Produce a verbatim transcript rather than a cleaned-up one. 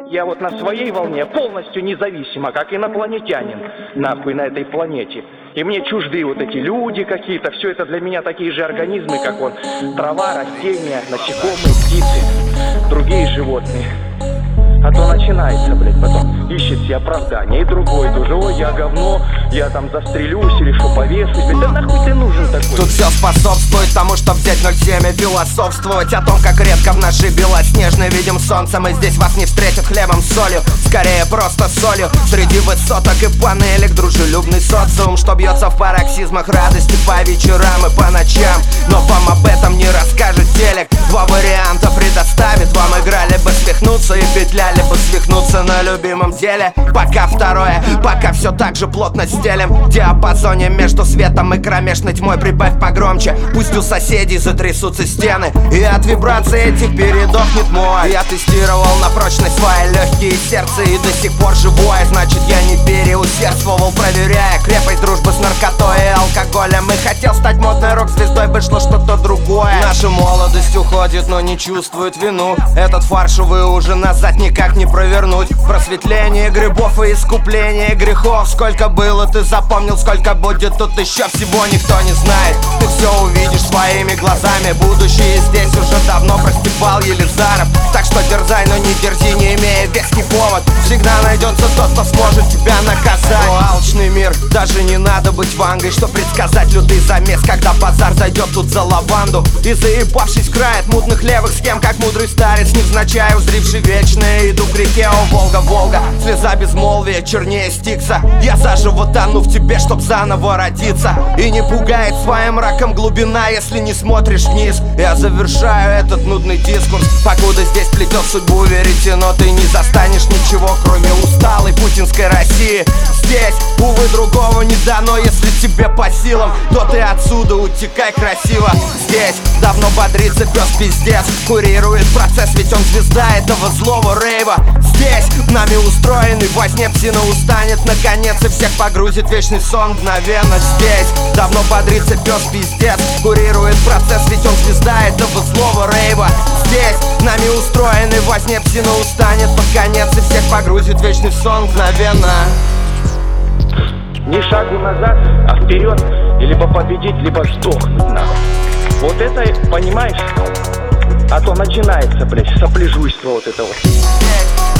Я вот на своей волне полностью независимо, как инопланетянин, нахуй, на этой планете. И мне чужды вот эти люди какие-то, все это для меня такие же организмы, как он. Трава, растения, насекомые, птицы, другие животные. А то начинается, блядь, потом ищет себе оправдание. И другой тоже: ой, я говно, я там застрелюсь или что, повешусь. Блядь, да нахуй ты нужен такой? Тут все способствует тому, чтоб взять ноль семь и философствовать о том, как редко в нашей белоснежной видим солнце. Мы здесь вас не встретят хлебом с солью, скорее просто солью. Среди высоток и панелек дружелюбный социум, что бьется в пароксизмах радости по вечерам и по ночам. Но вам об этом не расскажет телек. Два варианта предоставит вам: играли бы свихнуться и петляли бы свихнуться на любимом деле. Пока второе, пока все так же плотно стелем. В диапазоне между светом и кромешной тьмой прибавь погромче, пусть у соседей затрясутся стены, и от вибраций этих передохнет мой. Я тестировал на прочность свои легкие и сердце, и до сих пор живое. Значит, я не переусердствовал, проверяя крепость дружбы с наркотой и алкоголем. И хотел стать модной рок-звездой, вышло что-то другое. Наша молодость уходит, но не чувствует вину. Этот фарш, увы, уже назад никак не провернуть. Просветление грибов и искупление грехов. Сколько было, ты запомнил, сколько будет тут еще, всего никто не знает. Ты все увидишь своими глазами. Будущее здесь уже давно простебал Елизаров. Так что дерзай, но не дерзи, не имея веский повод. Всегда найдется тот, кто сможет тебя наказать. О, алчный мир, даже не надо быть Вангой, что предсказать лютый замес, когда базар зайдет тут за лаванду. И заебавшись в край от мутных левых схем, как мудрый старец, невзначай узривший вечное, иду к реке, о, Волга, Волга. Слеза безмолвия чернее стикса. Я заживо тону в тебе, чтоб заново родиться. И не пугает своим мраком глубина, если не смотришь вниз. Я завершаю этот нудный дискурс, покуда здесь плетет судьбу веретено. Ты не застанешь ничего, кроме усталой путинской России. Здесь, увы, другого не дано. Если тебе по силам, то ты отсюда утекай красиво. Здесь давно бодрится пес пиздец, курирует процесс, ведь он звезда этого злого рейва. Здесь нами устроенный во сне псина устанет наконец и всех погрузит в вечный сон мгновенно. Здесь давно бодрится пес пиздец, курирует процесс, ведь он звезда этого злого рейва. Здесь нами устроенный во сне псина устанет под конец и всех погрузит в вечный сон мгновенно. Ни шагу назад, а вперед. И либо победить, либо сдохнуть, нахуй. Вот это, понимаешь? А то начинается, блядь, сопляжуйство вот это вот.